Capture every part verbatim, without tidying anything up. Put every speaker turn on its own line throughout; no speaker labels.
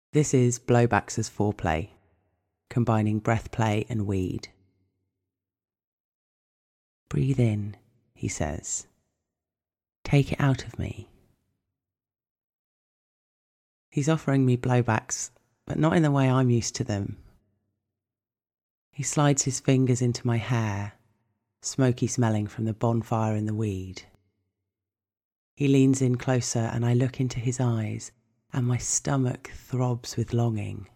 This is Blowbacks as foreplay, combining breath play and weed. Breathe in, he says. Take it out of me. He's offering me blowbacks, but not in the way I'm used to them. He slides his fingers into my hair, smoky smelling from the bonfire and the weed. He leans in closer and I look into his eyes, and my stomach throbs with longing.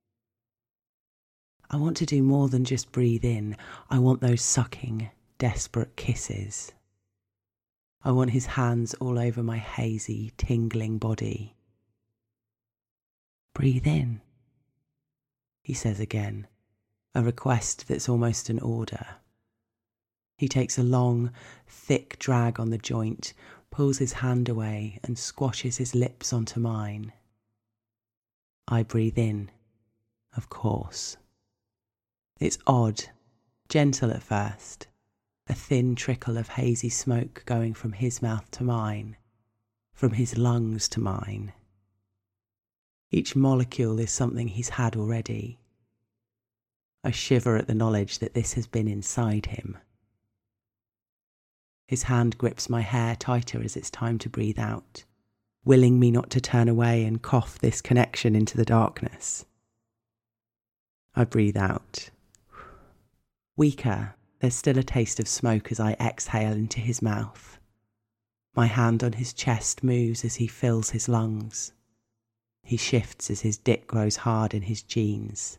I want to do more than just breathe in. I want those sucking, desperate kisses. I want his hands all over my hazy, tingling body. Breathe in, he says again, a request that's almost an order. He takes a long, thick drag on the joint, pulls his hand away and squashes his lips onto mine. I breathe in, of course. It's odd, gentle at first, a thin trickle of hazy smoke going from his mouth to mine, from his lungs to mine. Each molecule is something he's had already. I shiver at the knowledge that this has been inside him. His hand grips my hair tighter as it's time to breathe out, willing me not to turn away and cough this connection into the darkness. I breathe out. Weaker, there's still a taste of smoke as I exhale into his mouth. My hand on his chest moves as he fills his lungs. He shifts as his dick grows hard in his jeans.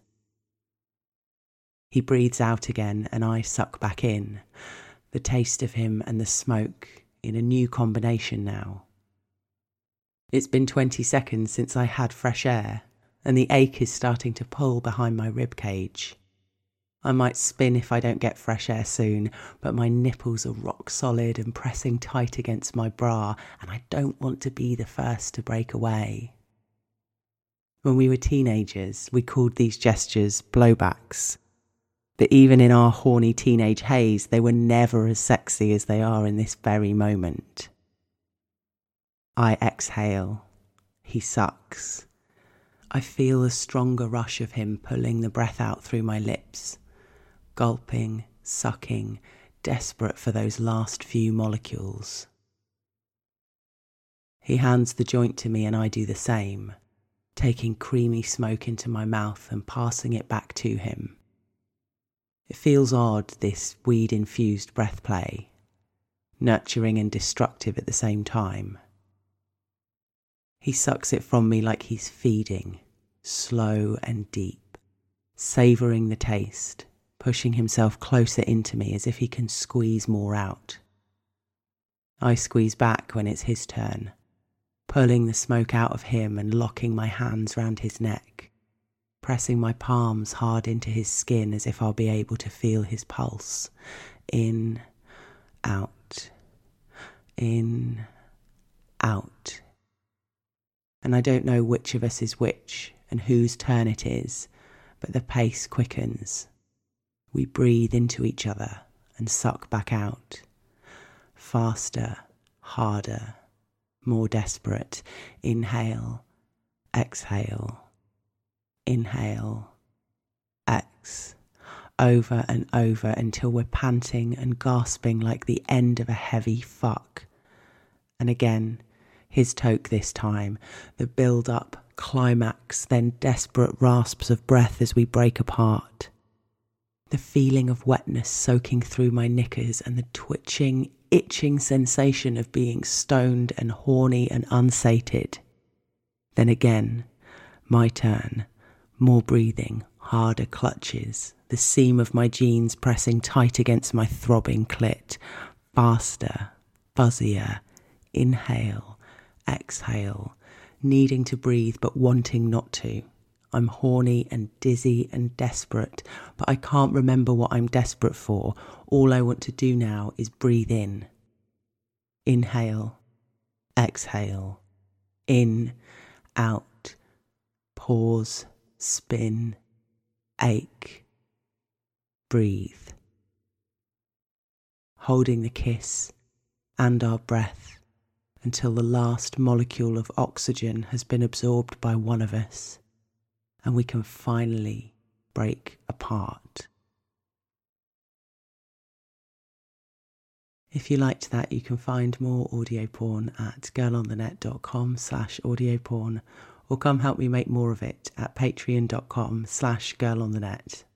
He breathes out again and I suck back in, the taste of him and the smoke in a new combination now. It's been twenty seconds since I had fresh air, and the ache is starting to pull behind my rib cage. I might spin if I don't get fresh air soon, but my nipples are rock solid and pressing tight against my bra, and I don't want to be the first to break away. When we were teenagers, we called these gestures blowbacks. That even in our horny teenage haze, they were never as sexy as they are in this very moment. I exhale. He sucks. I feel a stronger rush of him pulling the breath out through my lips, gulping, sucking, desperate for those last few molecules. He hands the joint to me and I do the same, taking creamy smoke into my mouth and passing it back to him. It feels odd, this weed-infused breath play, nurturing and destructive at the same time. He sucks it from me like he's feeding, slow and deep, savouring the taste, pushing himself closer into me as if he can squeeze more out. I squeeze back when it's his turn, pulling the smoke out of him and locking my hands round his neck, pressing my palms hard into his skin as if I'll be able to feel his pulse. In, out, in, out. And I don't know which of us is which and whose turn it is, but the pace quickens. We breathe into each other and suck back out. Faster, harder, more desperate. Inhale, exhale. Inhale, X, over and over until we're panting and gasping like the end of a heavy fuck. And again, his toke this time, the build-up, climax, then desperate rasps of breath as we break apart. The feeling of wetness soaking through my knickers and the twitching, itching sensation of being stoned and horny and unsated. Then again, my turn. More breathing, harder clutches, the seam of my jeans pressing tight against my throbbing clit. Faster, fuzzier, inhale, exhale, needing to breathe but wanting not to. I'm horny and dizzy and desperate, but I can't remember what I'm desperate for. All I want to do now is breathe in. Inhale, exhale, in, out, pause, spin, ache, breathe. Holding the kiss and our breath until the last molecule of oxygen has been absorbed by one of us and we can finally break apart. If you liked that, you can find more audio porn at girlonthenet.com slash audio porn, or come help me make more of it at patreon.com slash girlonthenet.